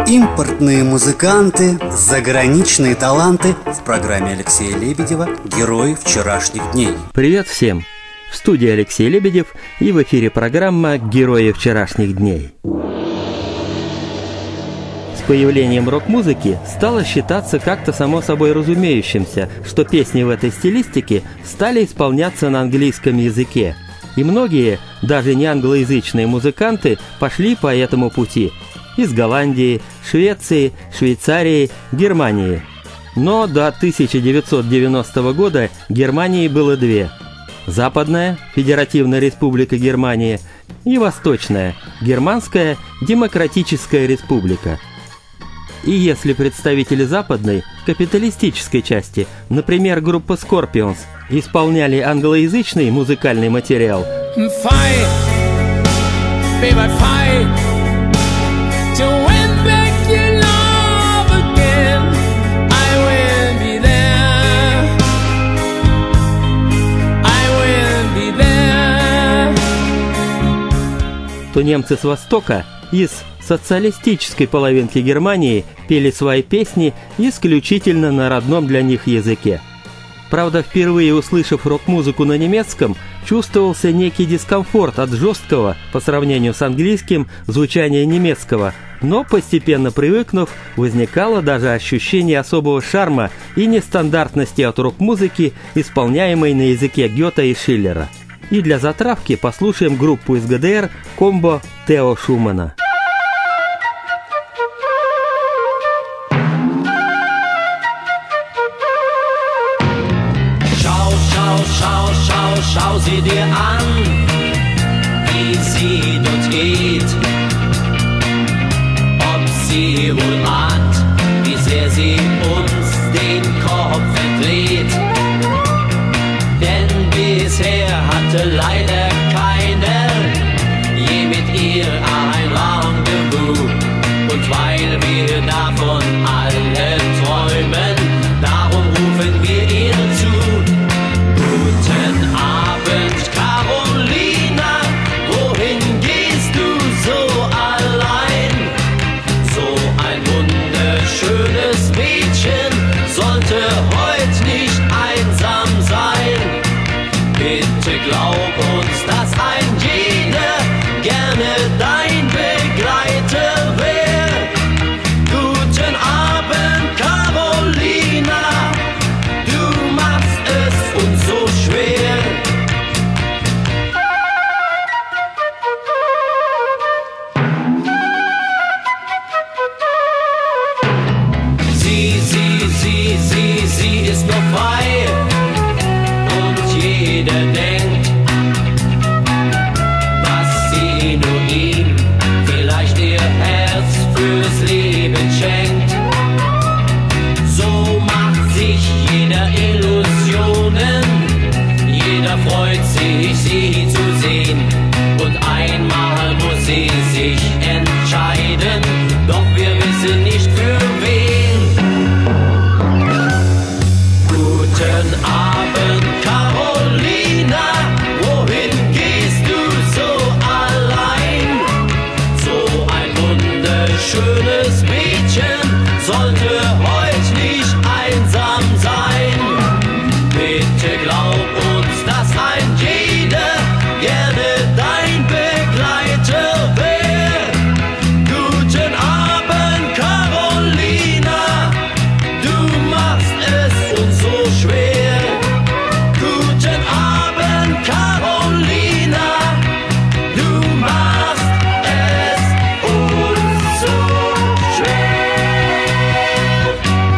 Импортные музыканты, заграничные таланты в программе Алексея Лебедева «Герои вчерашних дней». Привет всем! В студии Алексей Лебедев и в эфире программа «Герои вчерашних дней». С появлением рок-музыки стало считаться как-то само собой разумеющимся, что песни в этой стилистике стали исполняться на английском языке. И многие, даже не англоязычные музыканты, пошли по этому пути – из Голландии, Швеции, Швейцарии, Германии. Но до 1990 года Германии было две – Западная, Федеративная Республика Германия, и Восточная, Германская Демократическая Республика. И если представители западной, капиталистической части, например, группа Scorpions, исполняли англоязычный музыкальный материал, Fight, baby, fight, to win back your love again. I will be there, I will be there. то немцы с Востока, из социалистической половинки Германии, пели свои песни исключительно на родном для них языке. Правда, впервые услышав рок-музыку на немецком, чувствовался некий дискомфорт от жесткого, по сравнению с английским, звучания немецкого, но постепенно привыкнув, возникало даже ощущение особого шарма и нестандартности от рок-музыки, исполняемой на языке Гёте и Шиллера. И для затравки послушаем группу из ГДР «Комбо» Тео Шумана. Schau sie dir an, wie sie dort geht. Ob sie wohl ahnt, wie sehr sie uns den Kopf verdreht. Denn bisher hatte leider keiner je mit ihr ein Rendezvous. Und weil wir davon alle träumen, darum rufen wir ihr zu. Guten Abend, Carolina, wohin gehst du so allein? So ein wunderschönes Mädchen sollte heute nicht einsam sein. Bitte glaub uns, dass ein jeder gerne dein Begleiter wär. Guten Abend, Carolina, du machst es uns so schwer. Sie ist noch frei und jeder denkt, was sie nur ihm vielleicht ihr Herz fürs Leben schenkt. So macht sich jeder Illusionen, jeder freut sich, sie zu sehen. Und einmal muss sie sich entscheiden, doch wir wissen nicht für wen. Guten Abend, Carolina, wohin gehst du so allein? So ein wunderschönes Mädchen sollte heute nicht einsam sein. Bitte glaub uns, dass ein jeder gerne dein Begleiter wär. Guten Abend, Carolina, du machst es uns so schwer. Guten Abend, Carolina, du machst es uns so schwer.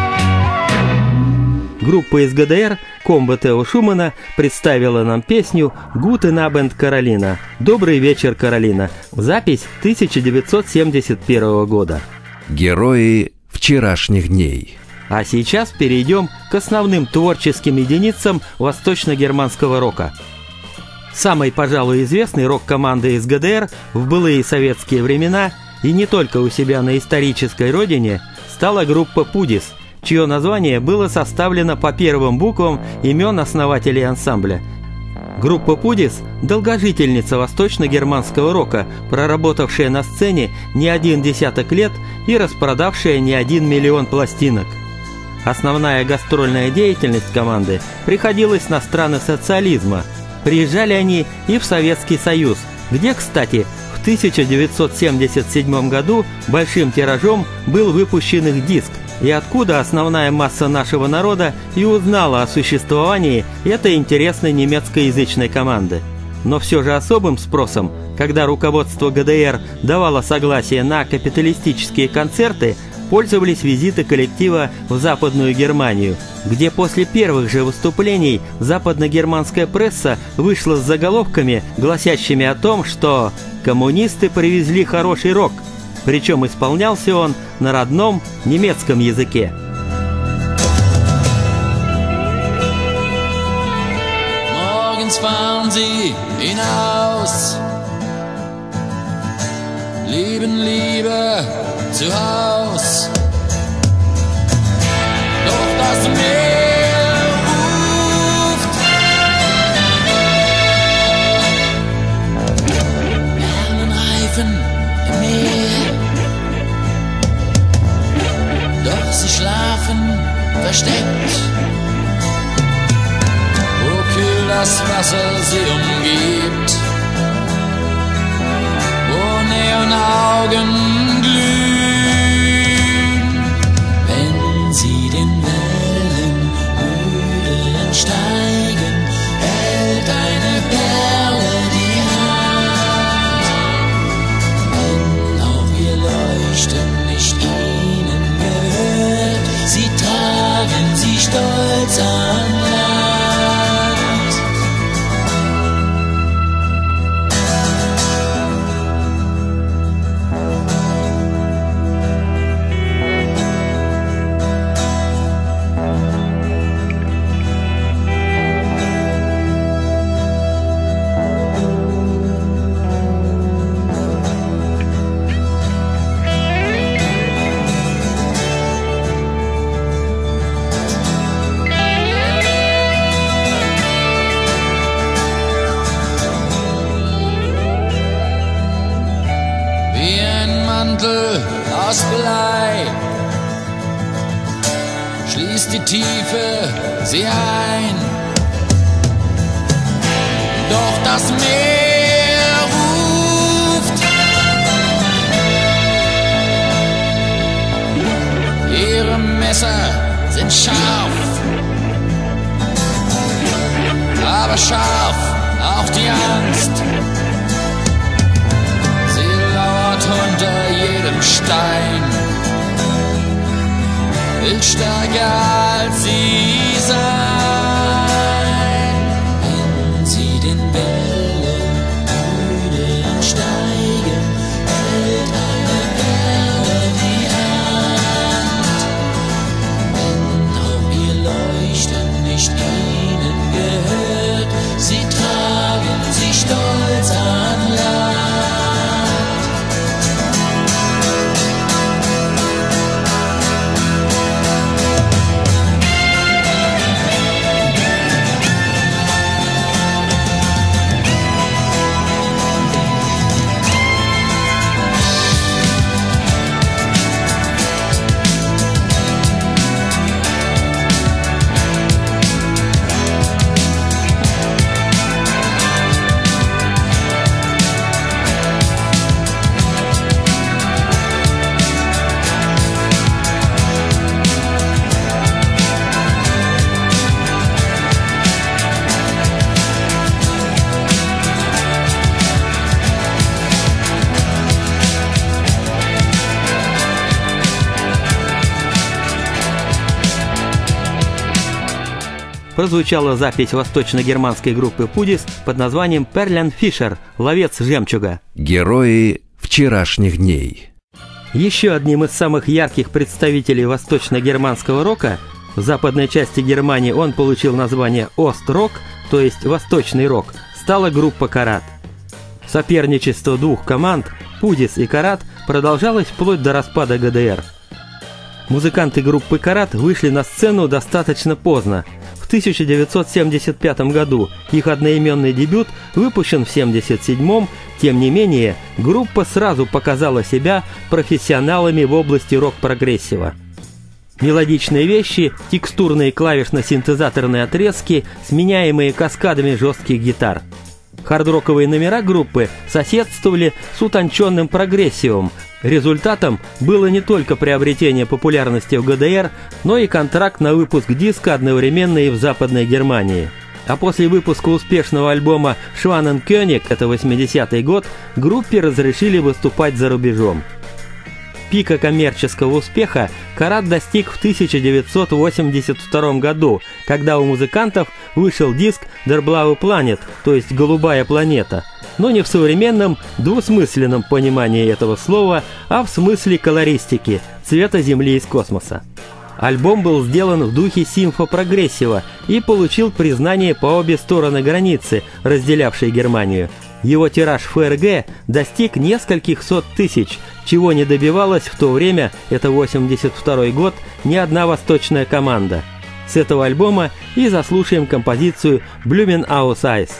Группа из ГДР «Комбо» Тео Шумана представила нам песню «Guten Abend, Каролина» – «Добрый вечер, Каролина». Запись 1971 года. Герои вчерашних дней. А сейчас перейдем к основным творческим единицам восточно-германского рока. Самой, пожалуй, известной рок-командой из ГДР в былые советские времена и не только у себя на исторической родине стала группа «Пудис», чье название было составлено по первым буквам имен основателей ансамбля. Группа «Пудис» – долгожительница восточно-германского рока, проработавшая на сцене не один десяток лет и распродавшая не 1 миллион пластинок. Основная гастрольная деятельность команды приходилась на страны социализма. Приезжали они и в Советский Союз, где, кстати, в 1977 году большим тиражом был выпущен их диск, и откуда основная масса нашего народа и узнала о существовании этой интересной немецкоязычной команды. Но все же особым спросом, когда руководство ГДР давало согласие на капиталистические концерты, пользовались визиты коллектива в Западную Германию, где после первых же выступлений западногерманская пресса вышла с заголовками, гласящими о том, что «коммунисты привезли хороший рок», причем исполнялся он на родном немецком языке. Morgens fahren sie hinaus, leben lieber zu Haus. Doch das Meer ruft, Sternenreifen im Meer. Doch sie schlafen versteckt, wo kühl das Wasser sie umgibt, wo Neonaugen glühen. Wenn sie den Wellen müde entsteigen, hält eine Perle die Hand. Wenn auch ihr Leuchten nicht ihnen gehört, sie tragen sie stolz an Land. Aus Blei schließt die Tiefe sie ein, doch das Meer ruft, ihre Messer sind scharf, aber scharf auch die Angst. Unter jedem Stein will stärker als sie sein. Wenn sie den Wellen müde entsteigen, hält eine Perle die Hand. Wenn auch ihr Leuchten nicht ihnen gehört, sie tragen sie stolz an Land. Прозвучала запись восточно-германской группы «Пудис» под названием «Перлянфишер» – «Ловец жемчуга». Герои вчерашних дней. Еще одним из самых ярких представителей восточно-германского рока, в западной части Германии он получил название «Ост-рок», то есть «Восточный рок», стала группа «Карат». Соперничество двух команд, «Пудис» и «Карат», продолжалось вплоть до распада ГДР. Музыканты группы «Карат» вышли на сцену достаточно поздно. В в 1975 году. Их одноименный дебют выпущен в 1977-м. Тем не менее, группа сразу показала себя профессионалами в области рок-прогрессива. Мелодичные вещи, текстурные клавишно-синтезаторные отрезки, сменяемые каскадами жестких гитар. Хард-роковые номера группы соседствовали с утонченным прогрессивом. Результатом было не только приобретение популярности в ГДР, но и контракт на выпуск диска одновременно и в Западной Германии. А после выпуска успешного альбома «Schwanenkönig», это 80-й год, группе разрешили выступать за рубежом. Пика коммерческого успеха Карат достиг в 1982 году, когда у музыкантов вышел диск «Der Blaue Planet», то есть «Голубая планета», но не в современном двусмысленном понимании этого слова, а в смысле колористики, цвета Земли из космоса. Альбом был сделан в духе симфо-прогрессива и получил признание по обе стороны границы, разделявшей Германию. Его тираж ФРГ достиг нескольких сот тысяч, чего не добивалась в то время, это 82-й год, ни одна восточная команда. С этого альбома и заслушаем композицию «Blumen aus Eis».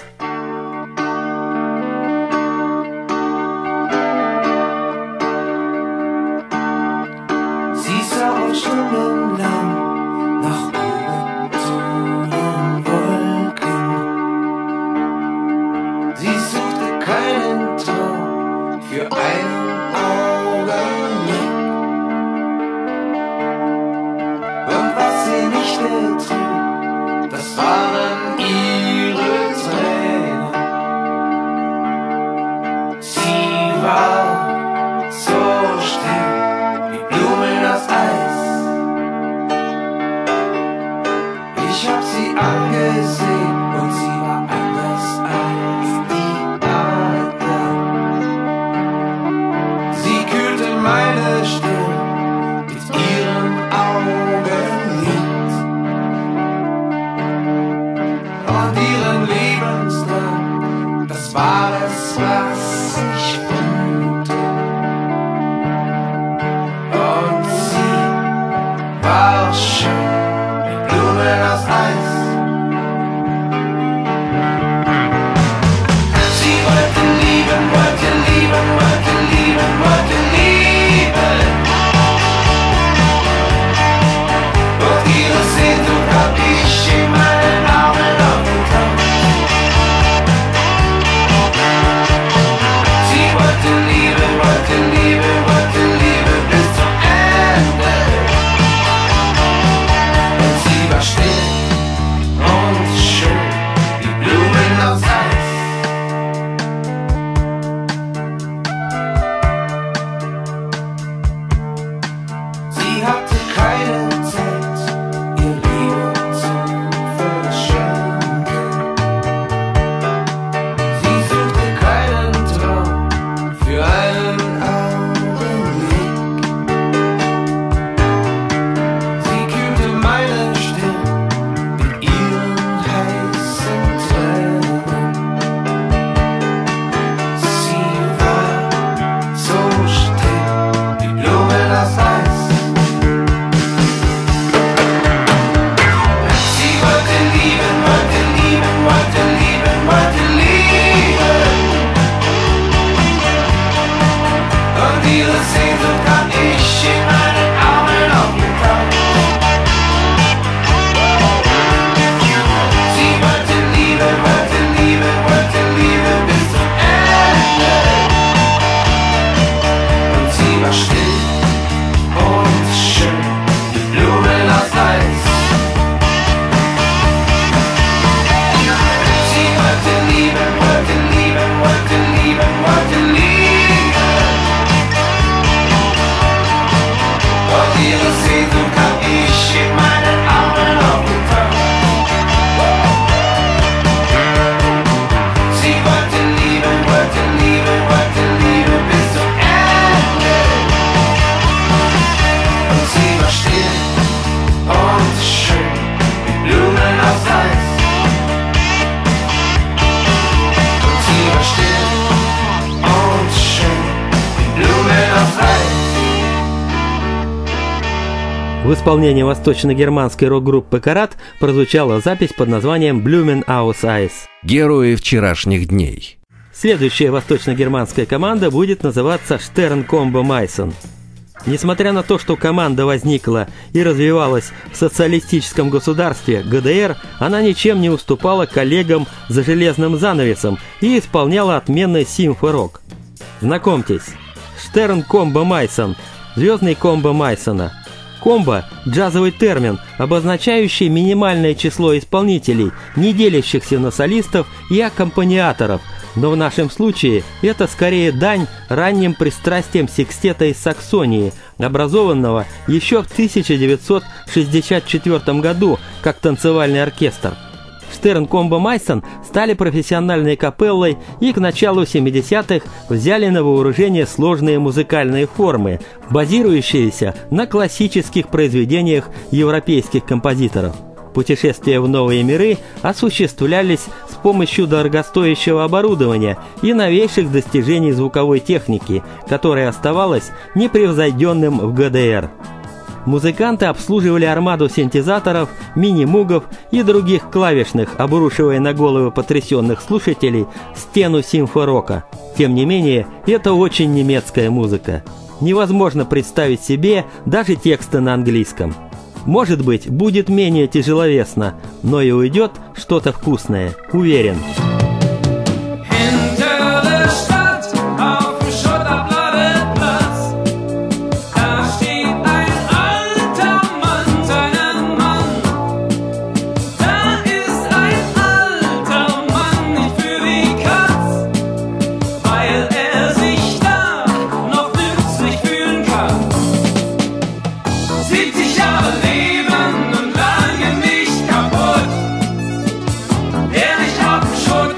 В исполнении восточно-германской рок-группы «Карат» прозвучала запись под названием «Blumen aus Eis». Герои вчерашних дней. Следующая восточно-германская команда будет называться Stern Combo Meissen. Несмотря на то, что команда возникла и развивалась в социалистическом государстве ГДР, она ничем не уступала коллегам за железным занавесом и исполняла отменный симфо-рок. Знакомьтесь, Stern Combo Meissen, звездный комбо Майсона. Комбо – джазовый термин, обозначающий минимальное число исполнителей, не делящихся на солистов и аккомпаниаторов, но в нашем случае это скорее дань ранним пристрастиям секстета из Саксонии, образованного еще в 1964 году как танцевальный оркестр. Stern Combo Meissen стали профессиональной капеллой и к началу 70-х взяли на вооружение сложные музыкальные формы, базирующиеся на классических произведениях европейских композиторов. Путешествия в новые миры осуществлялись с помощью дорогостоящего оборудования и новейших достижений звуковой техники, которая оставалась непревзойденным в ГДР. Музыканты обслуживали армаду синтезаторов, мини-мугов и других клавишных, обрушивая на головы потрясенных слушателей стену симфо-рока. Тем не менее, это очень немецкая музыка. Невозможно представить себе даже тексты на английском. Может быть, будет менее тяжеловесно, но и уйдет что-то вкусное, уверен. Short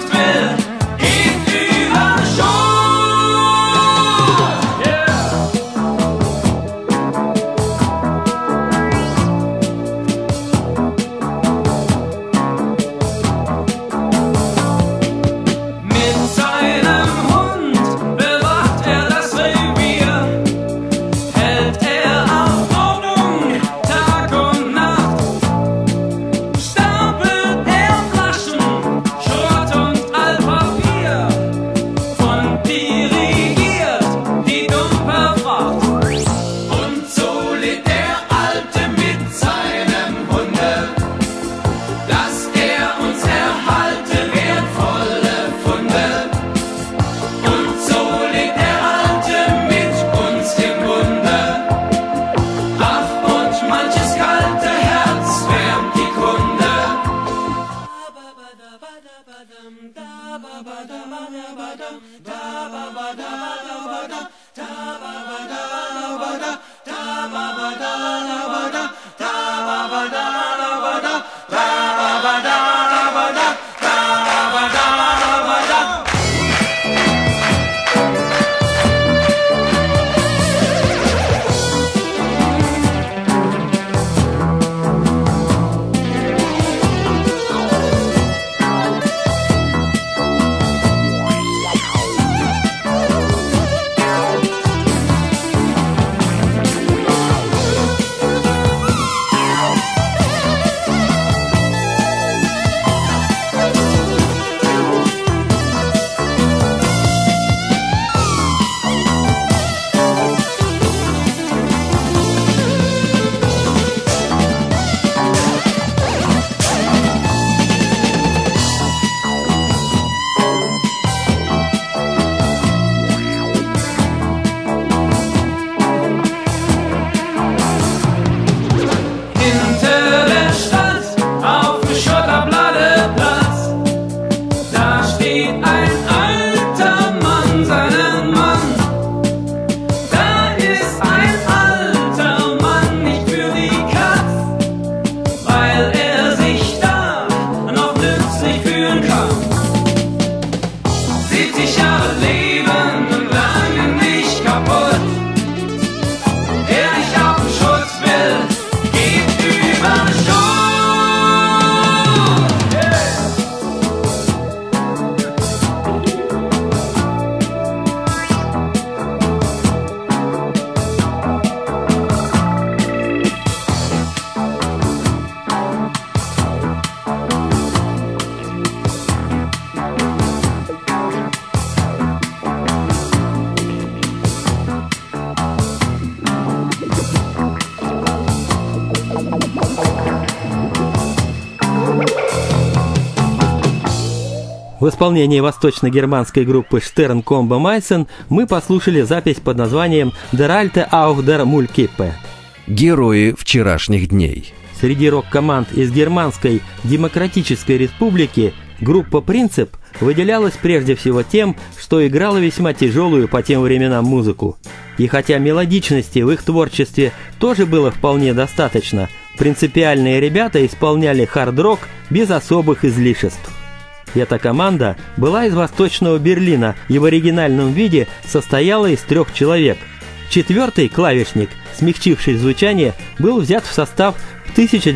В исполнении восточно-германской группы Stern Combo Meissen мы послушали запись под названием «Der Alte auf der Müllkippe». Герои вчерашних дней. Среди рок-команд из Германской Демократической Республики группа «Принцип» выделялась прежде всего тем, что играла весьма тяжелую по тем временам музыку. И хотя мелодичности в их творчестве тоже было вполне достаточно, принципиальные ребята исполняли хард-рок без особых излишеств. Эта команда была из Восточного Берлина и в оригинальном виде состояла из 3 человек. 4-й клавишник, смягчивший звучание, был взят в состав в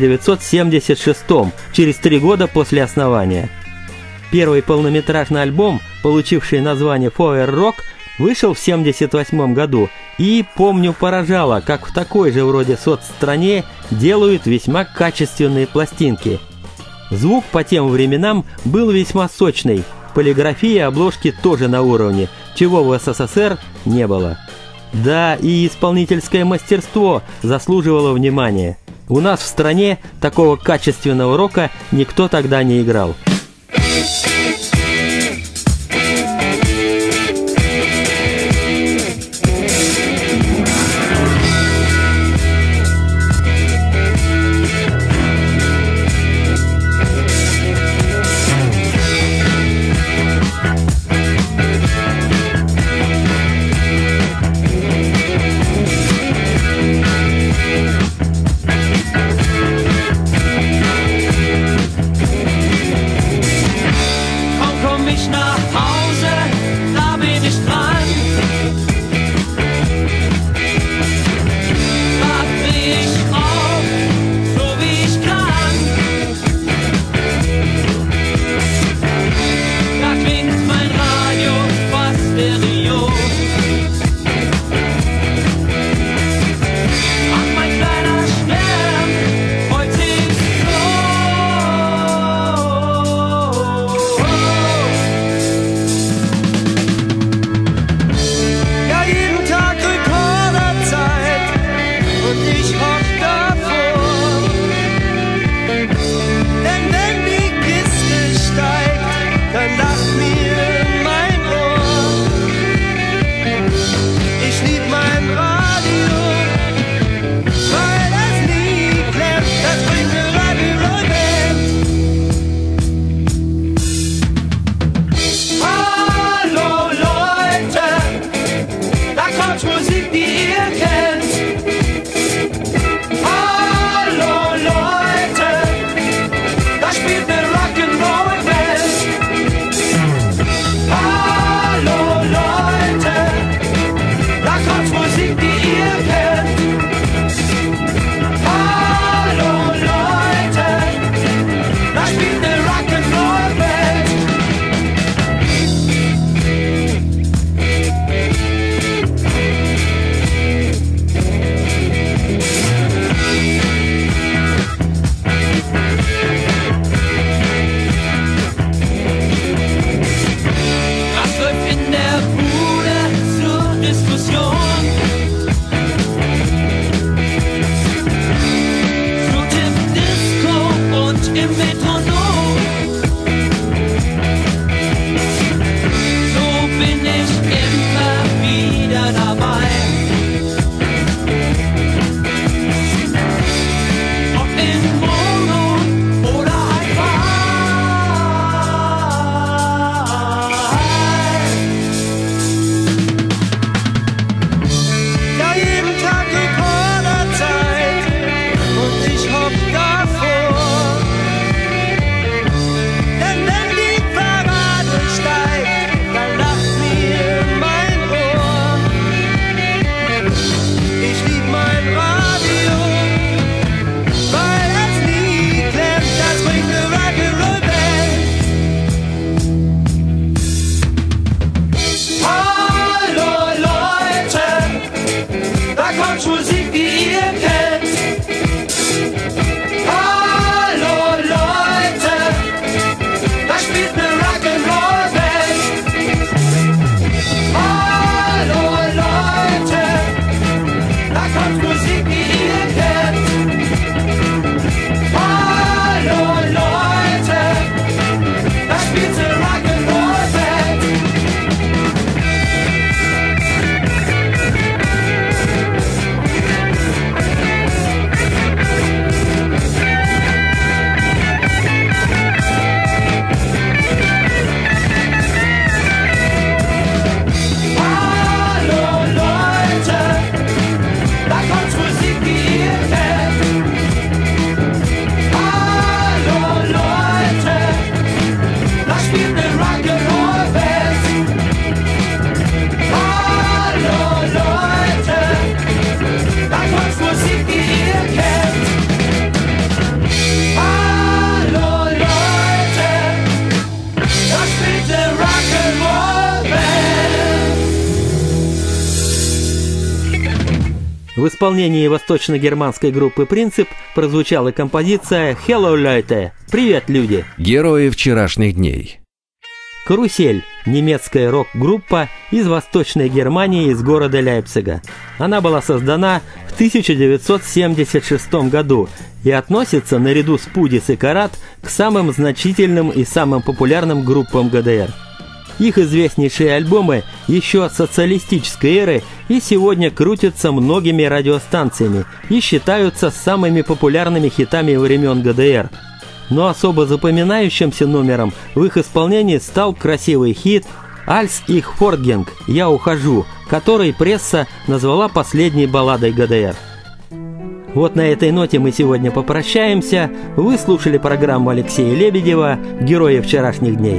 1976-м, через 3 года после основания. Первый полнометражный альбом, получивший название «Feuer Rock», вышел в 1978 году и, помню, поражало, как в такой же вроде соцстране делают весьма качественные пластинки. Звук по тем временам был весьма сочный, полиграфия обложки тоже на уровне, чего в СССР не было. Да, и исполнительское мастерство заслуживало внимания. У нас в стране такого качественного рока никто тогда не играл. Hallo Leute, da spielt Rock'n'Roll. В исполнении восточно-германской группы «Принцип» прозвучала композиция «Hello, Leute!» «Привет, люди!» Герои вчерашних дней. «Карусель» – немецкая рок-группа из Восточной Германии, из города Лейпцига. Она была создана в 1976 году и относится, наряду с Пудис и Карат, к самым значительным и самым популярным группам ГДР. Их известнейшие альбомы еще от социалистической эры и сегодня крутятся многими радиостанциями и считаются самыми популярными хитами времен ГДР. Но особо запоминающимся номером в их исполнении стал красивый хит «Альс их фортгенг» «Я ухожу», который пресса назвала последней балладой ГДР. Вот на этой ноте мы сегодня попрощаемся. Вы слушали программу Алексея Лебедева «Герои вчерашних дней».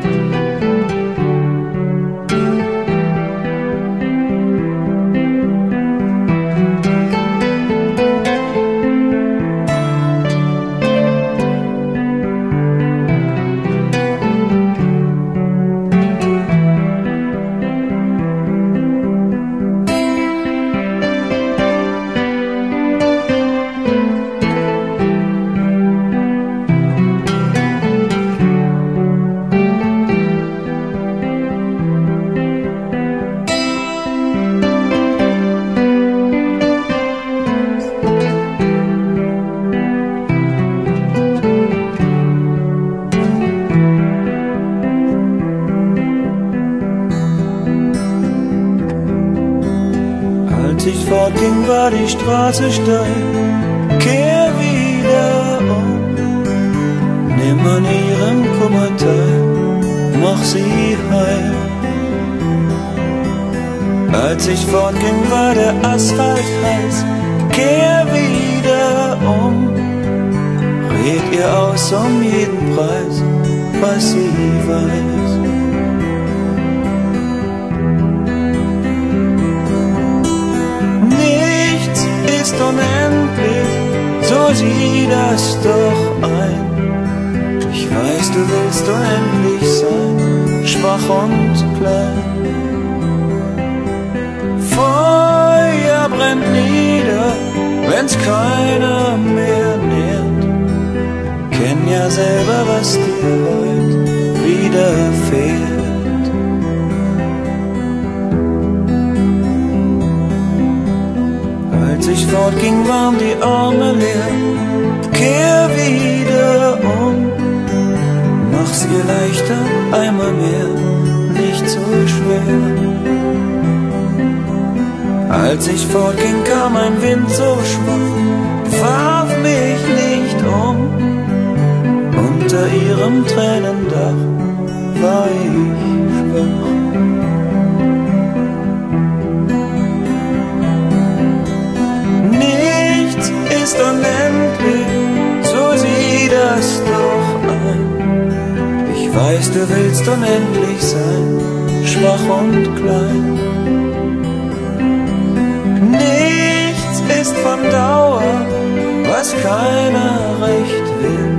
Als ich fortging, war die Straße steil, kehr wieder um. Nimm an ihrem Kummer teil, mach sie heil. Als ich fortging, war der Asphalt heiß, kehr wieder um. Red ihr aus jeden Preis, was sie weiß. Ist unendlich, so sieh das doch ein. Ich weiß, du willst unendlich sein, schwach und klein. Feuer brennt nieder, wenn's keiner mehr nährt. Kenn ja selber, was dir heut widerfährt. Als ich fortging, waren die Arme leer, kehr wieder um. Mach's ihr leichter, einmal mehr, nicht so schwer. Als ich fortging, kam ein Wind so schwach, warf mich nicht um. Unter ihrem Tränendach war ich schwach. Ist unendlich, so sieh das doch ein. Ich weiß, du willst unendlich sein, schwach und klein. Nichts ist von Dauer, was keiner recht will.